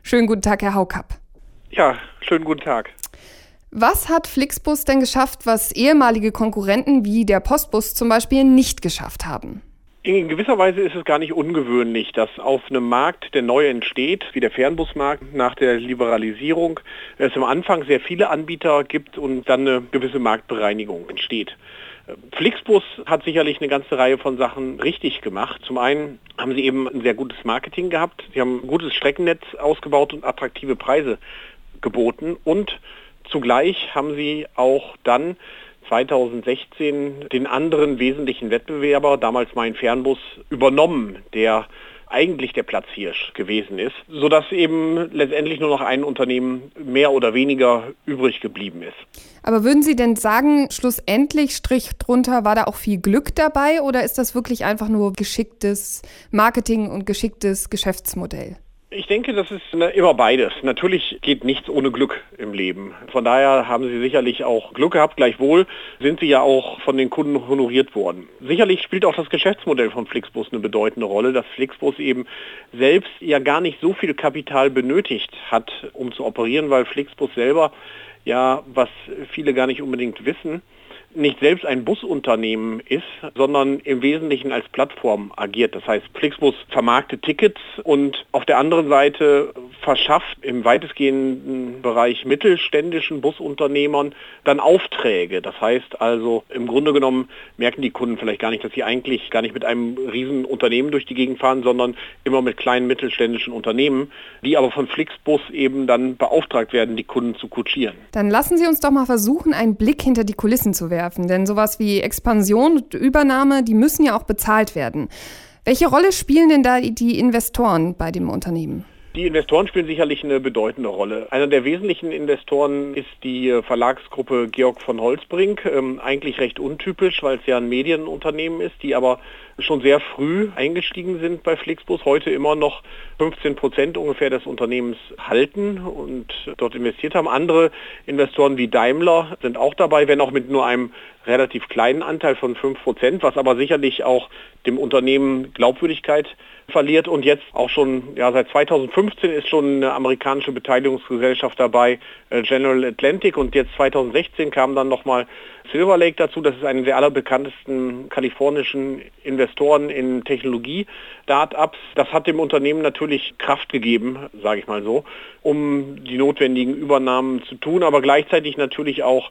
Schönen guten Tag, Herr Haukapp. Ja, schönen guten Tag. Was hat Flixbus denn geschafft, was ehemalige Konkurrenten wie der Postbus zum Beispiel nicht geschafft haben? In gewisser Weise ist es gar nicht ungewöhnlich, dass auf einem Markt, der neu entsteht, wie der Fernbusmarkt nach der Liberalisierung, es am Anfang sehr viele Anbieter gibt und dann eine gewisse Marktbereinigung entsteht. Flixbus hat sicherlich eine ganze Reihe von Sachen richtig gemacht. Zum einen haben sie eben ein sehr gutes Marketing gehabt. Sie haben ein gutes Streckennetz ausgebaut und attraktive Preise geboten. Und zugleich haben sie auch dann 2016 den anderen wesentlichen Wettbewerber, damals Mein Fernbus, übernommen, der eigentlich der Platzhirsch gewesen ist, sodass eben letztendlich nur noch ein Unternehmen mehr oder weniger übrig geblieben ist. Aber würden Sie denn sagen, schlussendlich, Strich drunter, war da auch viel Glück dabei oder ist das wirklich einfach nur geschicktes Marketing und geschicktes Geschäftsmodell? Ich denke, das ist immer beides. Natürlich geht nichts ohne Glück im Leben. Von daher haben sie sicherlich auch Glück gehabt. Gleichwohl sind sie ja auch von den Kunden honoriert worden. Sicherlich spielt auch das Geschäftsmodell von Flixbus eine bedeutende Rolle, dass Flixbus eben selbst ja gar nicht so viel Kapital benötigt hat, um zu operieren, weil Flixbus selber ja, was viele gar nicht unbedingt wissen, nicht selbst ein Busunternehmen ist, sondern im Wesentlichen als Plattform agiert. Das heißt, Flixbus vermarktet Tickets und auf der anderen Seite verschafft im weitestgehenden Bereich mittelständischen Busunternehmern dann Aufträge. Das heißt also, im Grunde genommen merken die Kunden vielleicht gar nicht, dass sie eigentlich gar nicht mit einem riesen Unternehmen durch die Gegend fahren, sondern immer mit kleinen mittelständischen Unternehmen, die aber von Flixbus eben dann beauftragt werden, die Kunden zu kutschieren. Dann lassen Sie uns doch mal versuchen, einen Blick hinter die Kulissen zu werfen. Denn sowas wie Expansion und Übernahme, die müssen ja auch bezahlt werden. Welche Rolle spielen denn da die Investoren bei dem Unternehmen? Die Investoren spielen sicherlich eine bedeutende Rolle. Einer der wesentlichen Investoren ist die Verlagsgruppe Georg von Holtzbrinck. Eigentlich recht untypisch, weil es ja ein Medienunternehmen ist, die aber schon sehr früh eingestiegen sind bei Flixbus, heute immer noch 15% ungefähr des Unternehmens halten und dort investiert haben. Andere Investoren wie Daimler sind auch dabei, wenn auch mit nur einem relativ kleinen Anteil von 5%, was aber sicherlich auch dem Unternehmen Glaubwürdigkeit verliert. Und jetzt auch schon, ja, seit 2015 ist schon eine amerikanische Beteiligungsgesellschaft dabei, General Atlantic, und jetzt 2016 kam dann nochmal Silver Lake dazu. Das ist eine der allerbekanntesten kalifornischen Investoren in Technologie-Startups. Das hat dem Unternehmen natürlich Kraft gegeben, sage ich mal so, um die notwendigen Übernahmen zu tun, aber gleichzeitig natürlich auch,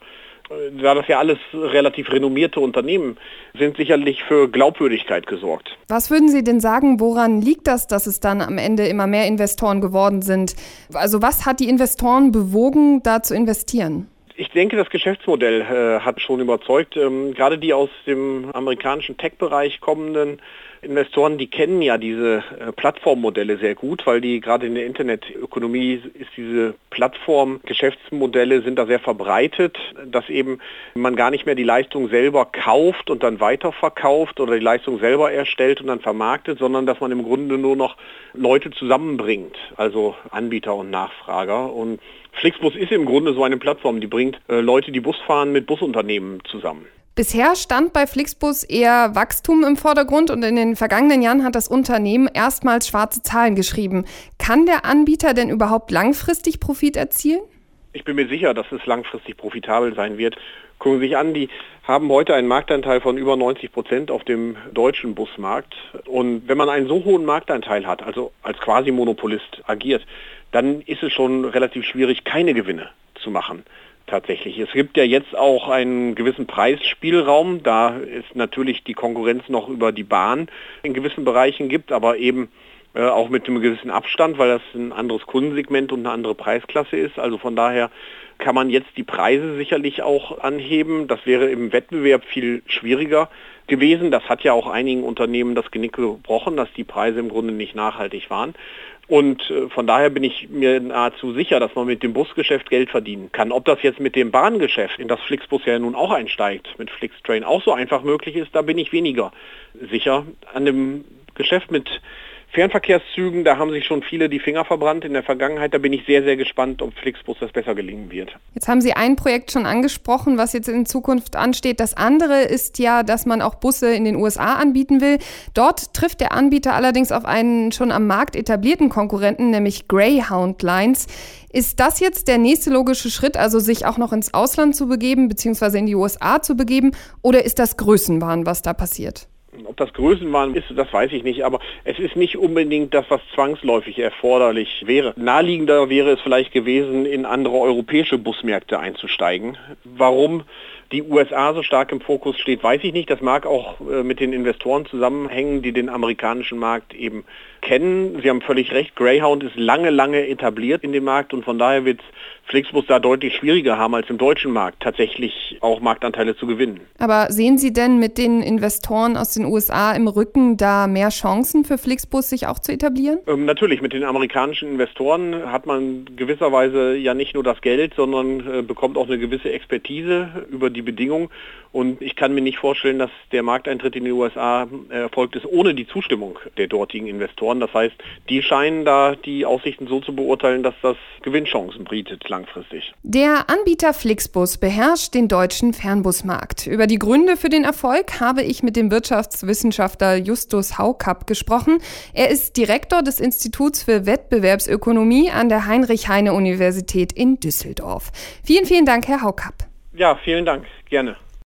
da das ja alles relativ renommierte Unternehmen sind, sicherlich für Glaubwürdigkeit gesorgt. Was würden Sie denn sagen, woran liegt das, dass es dann am Ende immer mehr Investoren geworden sind? Also was hat die Investoren bewogen, da zu investieren? Ich denke, das Geschäftsmodell hat schon überzeugt. Gerade die aus dem amerikanischen Tech-Bereich kommenden Investoren, die kennen ja diese Plattformmodelle sehr gut, weil die gerade in der Internetökonomie ist diese Plattform-Geschäftsmodelle sind da sehr verbreitet, dass eben man gar nicht mehr die Leistung selber kauft und dann weiterverkauft oder die Leistung selber erstellt und dann vermarktet, sondern dass man im Grunde nur noch Leute zusammenbringt, also Anbieter und Nachfrager. Und Flixbus ist im Grunde so eine Plattform, die bringt Leute, die Bus fahren, mit Busunternehmen zusammen. Bisher stand bei Flixbus eher Wachstum im Vordergrund und in den vergangenen Jahren hat das Unternehmen erstmals schwarze Zahlen geschrieben. Kann der Anbieter denn überhaupt langfristig Profit erzielen? Ich bin mir sicher, dass es langfristig profitabel sein wird. Gucken Sie sich an, die haben heute einen Marktanteil von über 90% auf dem deutschen Busmarkt. Und wenn man einen so hohen Marktanteil hat, also als Quasi-Monopolist agiert, dann ist es schon relativ schwierig, keine Gewinne zu machen. Tatsächlich. Es gibt ja jetzt auch einen gewissen Preisspielraum, da es natürlich die Konkurrenz noch über die Bahn in gewissen Bereichen gibt, aber eben auch mit einem gewissen Abstand, weil das ein anderes Kundensegment und eine andere Preisklasse ist. Also von daher kann man jetzt die Preise sicherlich auch anheben. Das wäre im Wettbewerb viel schwieriger gewesen. Das hat ja auch einigen Unternehmen das Genick gebrochen, dass die Preise im Grunde nicht nachhaltig waren. Und von daher bin ich mir nahezu sicher, dass man mit dem Busgeschäft Geld verdienen kann. Ob das jetzt mit dem Bahngeschäft, in das Flixbus ja nun auch einsteigt, mit Flixtrain auch so einfach möglich ist, da bin ich weniger sicher. An dem Geschäft mit Fernverkehrszügen, da haben sich schon viele die Finger verbrannt in der Vergangenheit. Da bin ich sehr, sehr gespannt, ob Flixbus das besser gelingen wird. Jetzt haben Sie ein Projekt schon angesprochen, was jetzt in Zukunft ansteht. Das andere ist ja, dass man auch Busse in den USA anbieten will. Dort trifft der Anbieter allerdings auf einen schon am Markt etablierten Konkurrenten, nämlich Greyhound Lines. Ist das jetzt der nächste logische Schritt, also sich auch noch ins Ausland zu begeben, beziehungsweise in die USA zu begeben? Oder ist das Größenwahn, was da passiert? Ob das Größenwahn ist, das weiß ich nicht, aber es ist nicht unbedingt das, was zwangsläufig erforderlich wäre. Naheliegender wäre es vielleicht gewesen, in andere europäische Busmärkte einzusteigen. Warum die USA so stark im Fokus steht, weiß ich nicht. Das mag auch mit den Investoren zusammenhängen, die den amerikanischen Markt eben kennen. Sie haben völlig recht, Greyhound ist lange, lange etabliert in dem Markt und von daher wird Flixbus da deutlich schwieriger haben, als im deutschen Markt tatsächlich auch Marktanteile zu gewinnen. Aber sehen Sie denn mit den Investoren aus den USA im Rücken da mehr Chancen für Flixbus, sich auch zu etablieren? Natürlich, mit den amerikanischen Investoren hat man gewisserweise ja nicht nur das Geld, sondern bekommt auch eine gewisse Expertise über die Bedingungen. Und ich kann mir nicht vorstellen, dass der Markteintritt in die USA erfolgt ist ohne die Zustimmung der dortigen Investoren. Das heißt, die scheinen da die Aussichten so zu beurteilen, dass das Gewinnchancen bietet langfristig. Der Anbieter Flixbus beherrscht den deutschen Fernbusmarkt. Über die Gründe für den Erfolg habe ich mit dem Wirtschaftswissenschaftler Justus Haukapp gesprochen. Er ist Direktor des Instituts für Wettbewerbsökonomie an der Heinrich-Heine-Universität in Düsseldorf. Vielen, vielen Dank, Herr Haukapp. Ja, vielen Dank. Gerne.